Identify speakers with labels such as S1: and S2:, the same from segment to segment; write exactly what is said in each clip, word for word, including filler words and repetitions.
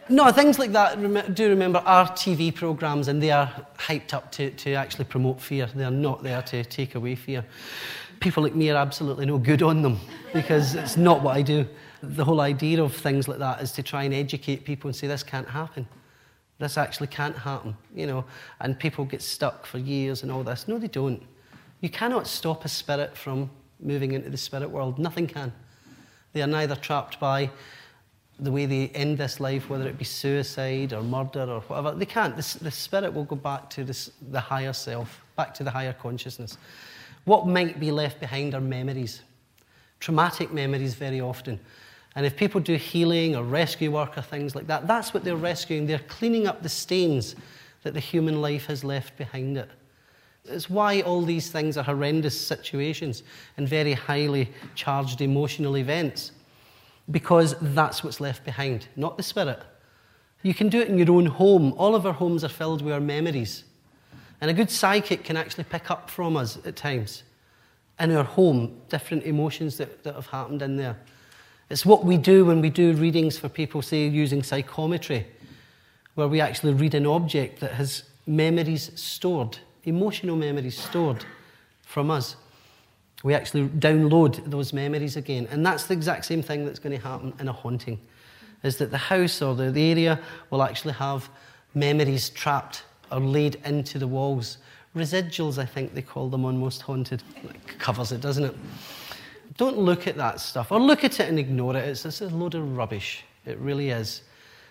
S1: No, things like that, rem do remember, are T V programmes, and they are hyped up to, to actually promote fear. They are not there to take away fear. People like me are absolutely no good on them, because it's not what I do. The whole idea of things like that is to try and educate people and say, this can't happen. This actually can't happen, you know, and people get stuck for years and all this. No, they don't. You cannot stop a spirit from moving into the spirit world. Nothing can. They are neither trapped by the way they end this life, whether it be suicide or murder or whatever. They can't. The, the spirit will go back to this, the higher self, back to the higher consciousness. What might be left behind are memories, traumatic memories very often. And if people do healing or rescue work or things like that, that's what they're rescuing. They're cleaning up the stains that the human life has left behind it. It's why all these things are horrendous situations and very highly charged emotional events. Because that's what's left behind, not the spirit. You can do it in your own home. All of our homes are filled with our memories. And a good psychic can actually pick up from us at times, in our home, different emotions that, that have happened in there. It's what we do when we do readings for people, say, using psychometry, where we actually read an object that has memories stored, emotional memories stored from us. We actually download those memories again. And that's the exact same thing that's going to happen in a haunting, is that the house or the, the area will actually have memories trapped or laid into the walls. Residuals, I think they call them on Most Haunted. It covers it, doesn't it? Don't look at that stuff, or look at it and ignore it. It's, it's a load of rubbish. It really is.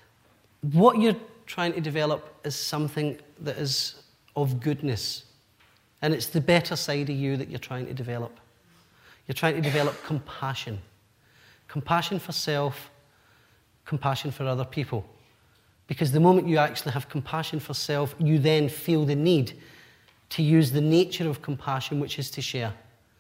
S1: What you're trying to develop is something that is of goodness. And it's the better side of you that you're trying to develop. You're trying to develop compassion. Compassion for self, compassion for other people. Because the moment you actually have compassion for self, you then feel the need to use the nature of compassion, which is to share.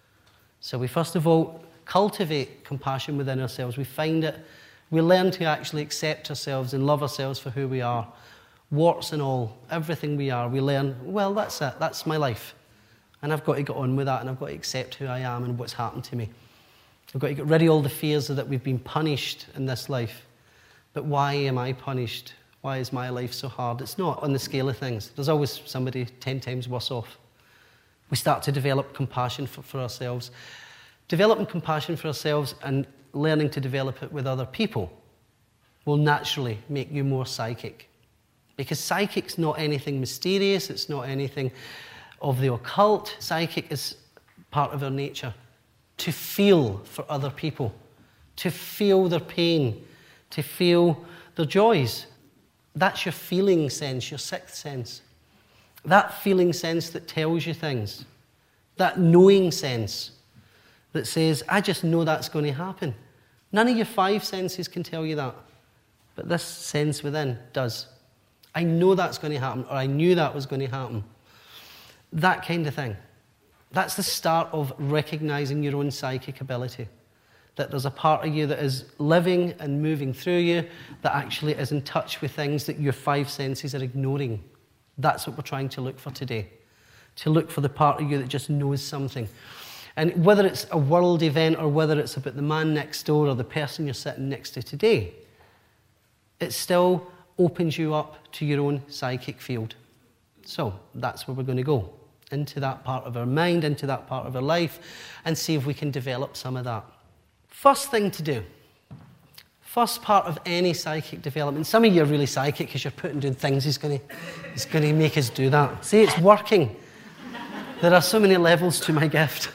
S1: So we first of all cultivate compassion within ourselves. We find it, we learn to actually accept ourselves and love ourselves for who we are. Warts and all, everything we are, we learn, well, that's it, that's my life. And I've got to get on with that, and I've got to accept who I am and what's happened to me. I've got to get rid of all the fears that we've been punished in this life. But why am I punished? Why is my life so hard? It's not on the scale of things. There's always somebody ten times worse off. We start to develop compassion for, for ourselves. Developing compassion for ourselves and learning to develop it with other people will naturally make you more psychic. Because psychic's not anything mysterious, it's not anything of the occult. Psychic is part of our nature. To feel for other people, to feel their pain, to feel their joys. That's your feeling sense, your sixth sense. That feeling sense that tells you things. That knowing sense that says, I just know that's going to happen. None of your five senses can tell you that. But this sense within does. I know that's going to happen, or I knew that was going to happen. That kind of thing. That's the start of recognizing your own psychic ability. That there's a part of you that is living and moving through you that actually is in touch with things that your five senses are ignoring. That's what we're trying to look for today. To look for the part of you that just knows something. And whether it's a world event or whether it's about the man next door or the person you're sitting next to today, it still opens you up to your own psychic field. So that's where we're going to go. Into that part of our mind, into that part of our life, and see if we can develop some of that. First thing to do, first part of any psychic development. Some of you are really psychic because you're putting doing things. He's going to, he's going to make us do that. See, it's working. There are so many levels to my gift.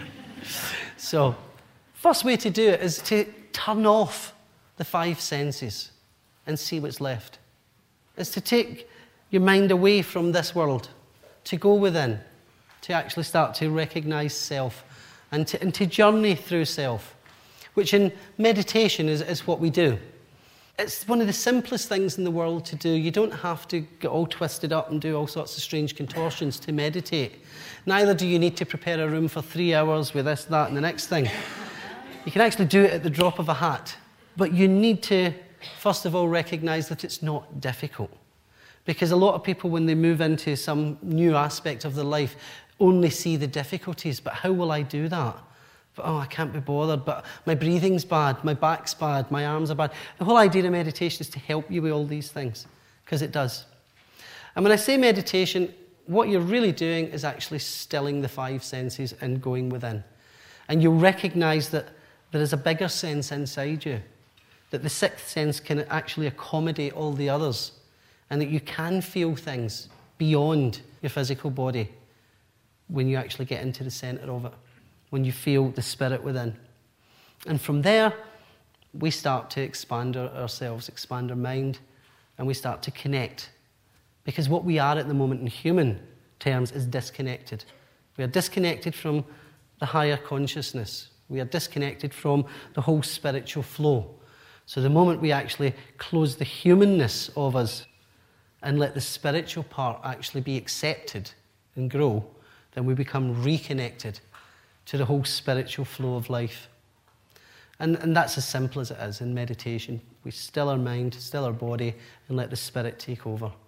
S1: So, first way to do it is to turn off the five senses and see what's left. It's to take your mind away from this world, to go within, to actually start to recognize self and to, and to journey through self, which in meditation is, is what we do. It's one of the simplest things in the world to do. You don't have to get all twisted up and do all sorts of strange contortions to meditate. Neither do you need to prepare a room for three hours with this, that, and the next thing. You can actually do it at the drop of a hat. But you need to, first of all, recognize that it's not difficult. Because a lot of people, when they move into some new aspect of their life, only see the difficulties. But how will I do that? Oh, I can't be bothered, but my breathing's bad, my back's bad, my arms are bad. The whole idea of meditation is to help you with all these things, because it does. And when I say meditation, what you're really doing is actually stilling the five senses and going within. And you'll recognize that there is a bigger sense inside you, that the sixth sense can actually accommodate all the others, and that you can feel things beyond your physical body when you actually get into the center of it, when you feel the spirit within. And from there, we start to expand our, ourselves, expand our mind, and we start to connect. Because what we are at the moment in human terms is disconnected. We are disconnected from the higher consciousness. We are disconnected from the whole spiritual flow. So the moment we actually close the humanness of us and let the spiritual part actually be accepted and grow, then we become reconnected to the whole spiritual flow of life. And, and that's as simple as it is in meditation. We still our mind, still our body, and let the spirit take over.